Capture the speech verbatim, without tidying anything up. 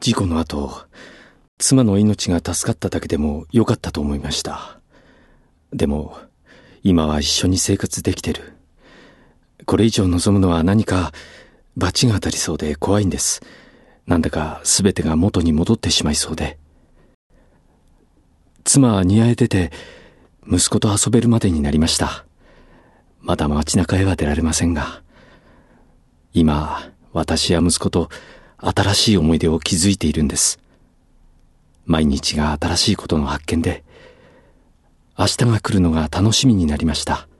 事故の後、妻の命が助かっただけでもよかったと思いました。でも、今は一緒に生活できてる。これ以上望むのは何か罰が当たりそうで怖いんです。なんだか全てが元に戻ってしまいそうで。妻は庭へ出て息子と遊べるまでになりました。まだ街中へは出られませんが、今私や息子と新しい思い出を築いているんです。毎日が新しいことの発見で、明日が来るのが楽しみになりました。